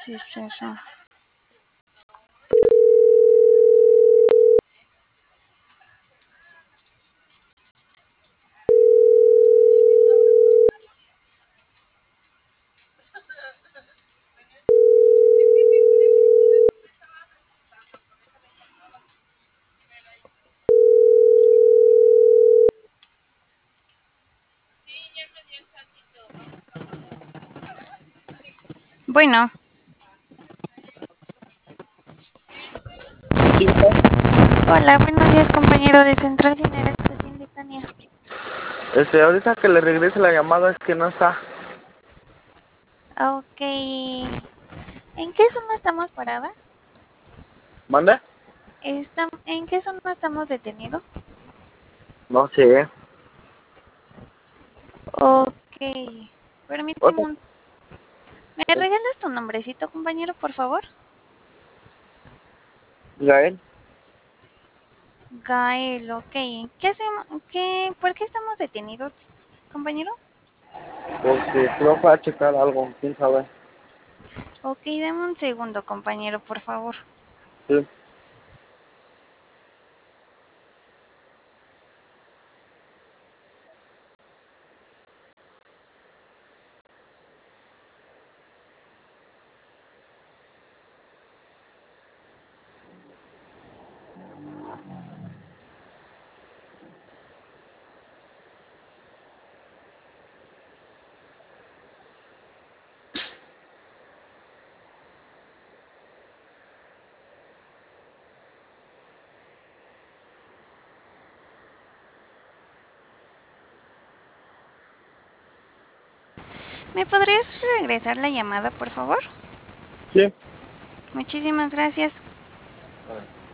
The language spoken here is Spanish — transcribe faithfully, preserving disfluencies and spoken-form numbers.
Sí, sí, sí. Bueno, hola, buenos días, compañero de Central General, se atiende Tania. Este, ahorita que le regrese la llamada es que no está. Ok. ¿En qué zona estamos parada? ¿Manda? Estam- ¿En qué zona estamos detenidos? No sé. Ok. Permíteme Otra. un... ¿Me regalas tu nombrecito, compañero, por favor? Gael, Gael, ok. ¿Qué hacemos? ¿Qué... ¿Por qué estamos detenidos, compañero? porque creo que va a checar algo, quién sabe. Ok, dame un segundo, compañero, por favor. Sí. ¿Me podrías regresar la llamada, por favor? Sí. Muchísimas gracias. Bueno.